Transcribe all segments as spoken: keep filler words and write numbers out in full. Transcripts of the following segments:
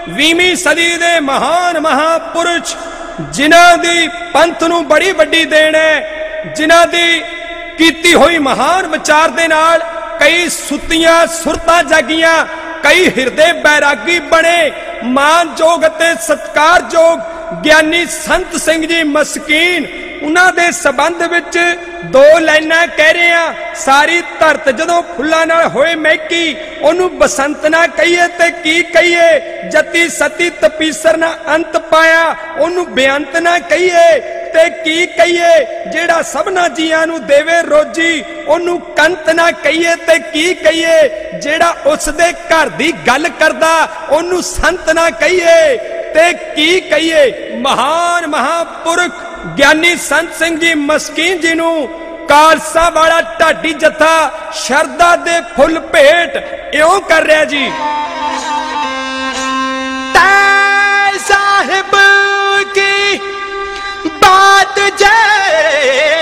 ਵੀਹਵੀਂ सदी दे महान महापुरुष जिन्हां दी पंथ नूं बड़ी वड्डी देन है, जिन्हां दी कीती होई महान विचार दे नाल कई सुत्तियां सुरतां जागियां, कई हिरदे बैरागी बने। मानयोग ते सत्कारयोग ਗਿਆਨੀ संत सिंह जी मस्कीन उन्हां दे संबंध विच दो लाइनां कह रहे हैं। सारी धरत जदों फुल्लां नाल होए महकी, ओनू बसंत ना कहिए ते की कहिए। जति सती तपीसर ना अंत पाया, ओनू बेअंत ना कहिए ते की कहिए। जेड़ा सबना जियां नू देवे रोजी, ओनू कंत ना कहिए ते की कहिए। जेड़ा उस दे घर दी गल करदा, ओनू संत ना कहिए ते की कहिए। महान महापुरख ਗਿਆਨੀ संत सिंह जी मस्कीन जी नू खालसा वाला ढाडी जथा शरदा दे फुल भेंट इउं कर रहा जी। तै साहिब की बात जय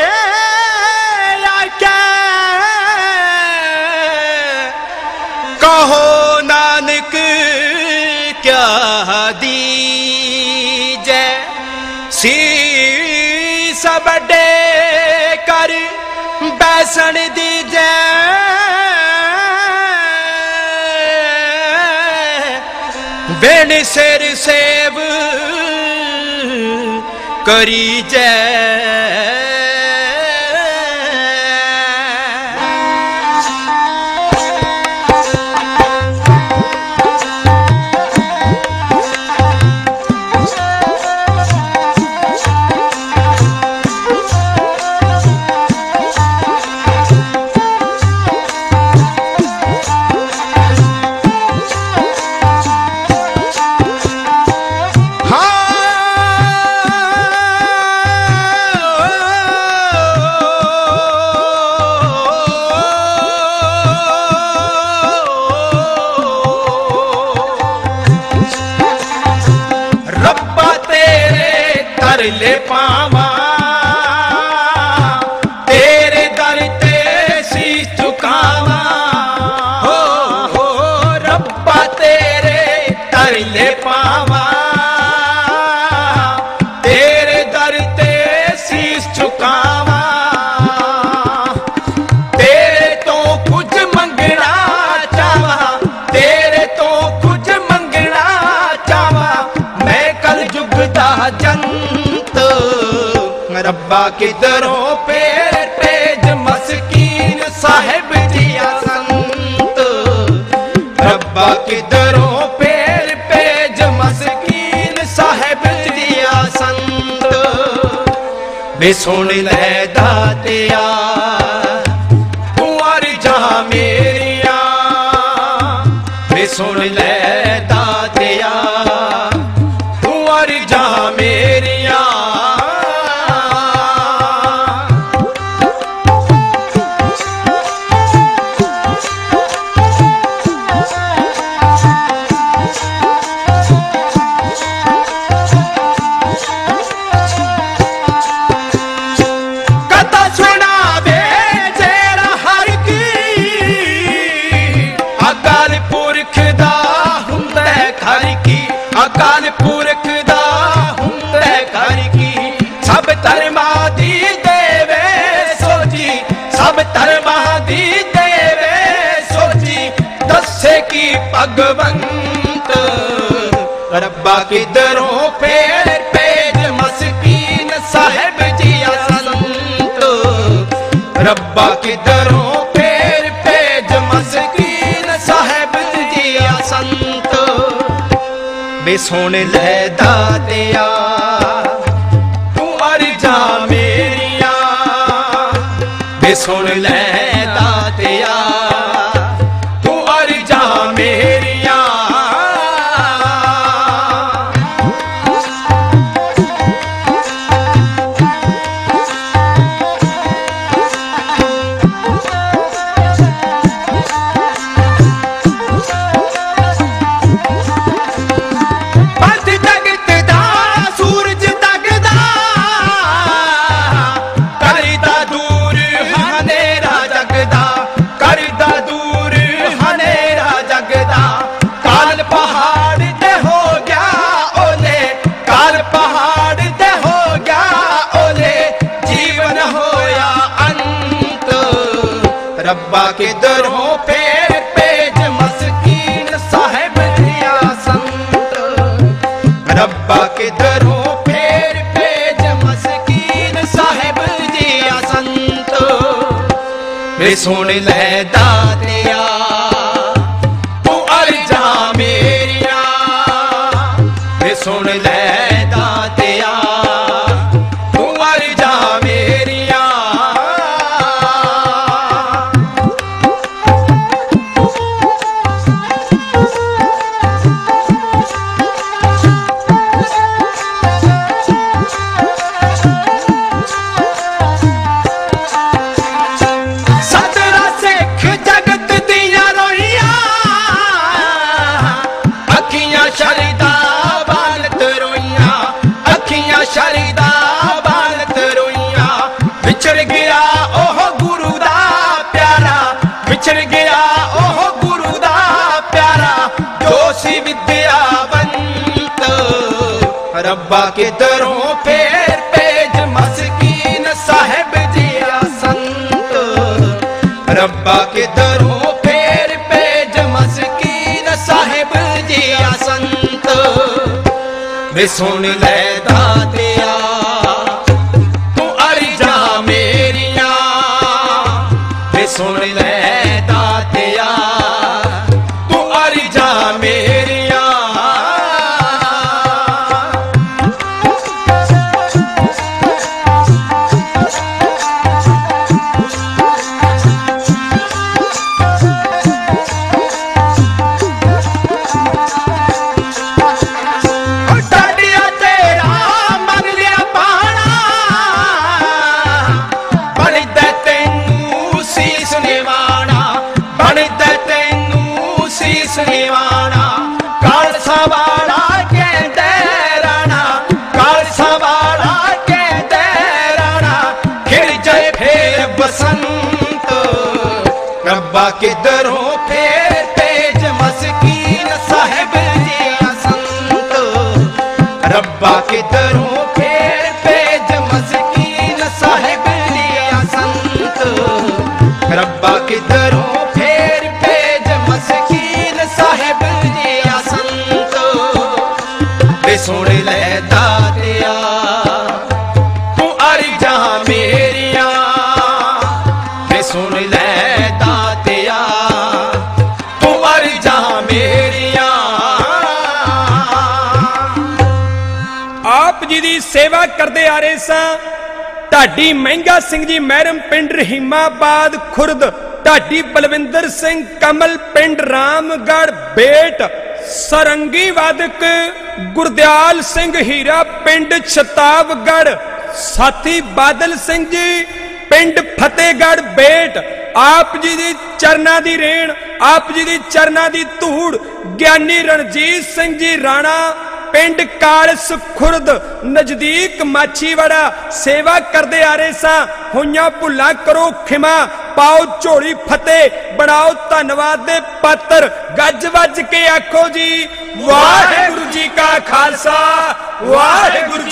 कहो नानक क्या दीजै। सी सबडे कर बैसन दीजै, बेन सिर सेव करी जै। ले पावा तेरे दर ते शीश झुकावा, हो हो रब्बा तेरे दर ले पावा तेरे दर ते शीश झुकावा। तेरे तो कुछ मंगना चावा, तेरे तो कुछ मंगना चावा। मैं कल जुग दा जंग रब्बा के दरों पेर पेज मस्कीन साहिब जिया संत। रब्बा के दरों पेर पेज मस्कीन साहिब जिया संत। वे सुन ले दातिया तू अर्जा मेरिया, वे सुन ले दातिया तू अर्जा मेरिया। अकाल पुरख दा हुंदे घर की सब धर्मां दी देवे सोची, सब धर्मां दी देवे सोची। दसे की भगवंत रब्बा की दरों पेर पेज मस्कीन साहिब जिया संत। रब्बा की दरों पेर पेज मस्कीन साहिब जिया संत। वे सुन ले दातिया तू अर्जा मेरिया, वे सुन ले दातिया तू अर्जा मेरिया। ਵੇ ਸੁਣ ਲੈ ਦਾਤਿਆ ਤੂੰ ਅਰਜ਼ਾਂ ਮੇਰੀਆਂ, ਵੇ ਸੁਣ ਲੈ ਦਾਤਿਆ ਤੂੰ ਅਰਜ਼ਾਂ ਮੇਰੀਆਂ। ਵਿਛੜ ਗਿਆ ਉਹ ਗੁਰੂ ਦਾ ਪਿਆਰਾ, ਵਿਛੜ ਗਿਆ ਉਹ ਗੁਰੂ ਦਾ ਪਿਆਰਾ, ਜੋ ਸੀ ਵਿਦਿਆਵੰਤ। ਰੱਬਾ ਕੇ ਦਰੋਂ ਫੇਰ ਭੇਜ ਮਸਕੀਨ ਸਾਹਿਬ ਜੀਆ ਸੰਤ, ਰੱਬਾ ਕੇ ਦਰੋਂ ਫੇਰ ਭੇਜ ਮਸਕੀਨ ਸਾਹਿਬ ਜੀਆ ਸੰਤ। ਵੇ ਸੁਣ ਲੈ ਦਾਤਿਆ ਸੁਣ ਲੈ ਦਾਤਿਆ ਤੂੰ ਅਰਜ਼ਾਂ ਮੇਰੀਆਂ। ਡਾਡੀਆ ਤੇਰਾ ਮੰਗ ਲਿਆ ਪਾਣਾ, ਬਣਦਾ ਤੈਨੂੰ ਸੀਸ ਨਿਵਾਣਾ, ਬਣਦਾ ਤੈਨੂੰ ਸੀਸ ਨਿਵਾਣਾ। ਖਾਲਸਾ ਵਾਲਾ ਕਹਿੰਦਾ ਰਾਣਾ, ਖਾਲਸਾ ਵਾਲਾ ਕਹਿੰਦਾ ਰਾਣਾ, ਖਿੜ ਜਾਏ ਫੇਰ ਬਸੰਤ। ਰੱਬਾ ਕਿਧਰੋਂ ਫੇਰ ਤੇਜ ਮਸਕੀਨ ਸਾਹਿਬ ਜੀਆ ਸੰਤ, ਰੱਬਾ ਕਿਧਰੋਂ ਫੇਰ ਤੇਜ ਮਸਕੀਨ ਸਾਹਿਬ ਜੀਆ ਸੰਤ, ਰੱਬਾ ਕਿਧਰੋਂ ਫੇਰ ਭੇਜ ਮਸਕੀਨ ਸਾਹਿਬ ਜੀਆ ਸੰਤ। ਵੇ ਸੁਣ ਲੈ ਦਾਤਿਆ ਤੂੰ ਅਰਜ਼ਾਂ ਮੇਰੀਆਂ, ਵੇ ਸੁਣ ਲੈ ਦਾਤਿਆ ਤੂੰ ਅਰਜ਼ਾਂ ਮੇਰੀਆਂ। ਆਪ ਜੀ ਦੀ ਸੇਵਾ ਕਰਦੇ ਆ ਰਹੇ ਸਾਂ। ਢਾਡੀ ਮਹਿੰਗਾ ਸਿੰਘ ਜੀ ਮਹਿਰਮ ਪਿੰਡ ਰਹੀਮਾਬਾਦ ਖੁਰਦ, ਢਾਡੀ ਬਲਵਿੰਦਰ ਸਿੰਘ ਕਮਲ ਪਿੰਡ ਰਾਮਗੜ੍ਹ ਬੇਟ, ਸਰੰਗੀ ਵਾਦਕ ਗੁਰਦਿਆਲ ਸਿੰਘ ਹੀਰਾ ਪਿੰਡ ਛਤਾਵਗੜ੍ਹ, ਸਾਥੀ ਬਾਦਲ ਸਿੰਘ ਜੀ ਪਿੰਡ ਫਤਿਹਗੜ੍ਹ ਬੇਟ। ਆਪ ਜੀ ਦੀ ਚਰਨਾਂ ਦੀ ਰੇਣ, ਆਪ ਜੀ ਦੀ ਚਰਨਾਂ ਦੀ ਧੂੜ। ਗਿਆਨੀ ਰਣਜੀਤ ਸਿੰਘ ਜੀ ਰਾਣਾ ਪਿੰਡ ਕਾਲਸ ਖੁਰਦ ਨਜ਼ਦੀਕ ਮਾਛੀਵਾੜਾ, ਸੇਵਾ ਕਰਦੇ ਆ ਰਹੇ ਸਾਂ। ਹੋਈਆਂ ਭੁੱਲਾਂ ਕਰੋ ਖਿਮਾ, ਪਾਓ ਝੋਲੀ ਫਤਿਹ, ਬਣਾਓ ਧੰਨਵਾਦ ਦੇ ਪਾਤਰ। ਗੱਜ ਵੱਜ ਕੇ ਆਖੋ ਜੀ ਵਾਹਿਗੁਰੂ ਜੀ ਕਾ ਖਾਲਸਾ, ਵਾਹਿਗੁਰੂ।